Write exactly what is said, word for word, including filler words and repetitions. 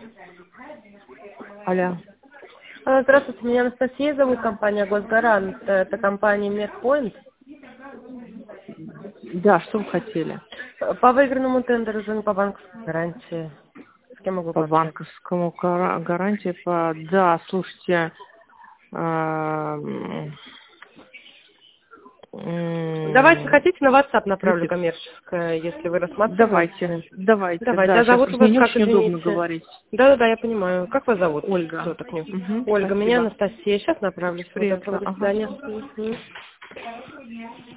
Алло. А, Здравствуйте, меня Анастасия зовут, компания Госгарант. Это компания Медпоинт. Да, что вы хотели? По выигранному тендеру звоню по банковской гарантии. С кем могу По пообщаться? банковскому гара- гарантии, по... Да, слушайте, а, Давайте, м, хотите, на WhatsApp направлю кредит. коммерческое, если вы Давайте, рассматриваете. давайте, Давайте. да, А сейчас зовут просто мне вас не как, очень удобно извините? говорить. Да-да-да, я понимаю. Как вас зовут? Ольга. Кто так не... Угу, Ольга, меня спасибо. Анастасия. Сейчас направлю. Всего доброго, Приятно, до ага. свидания. Мгм.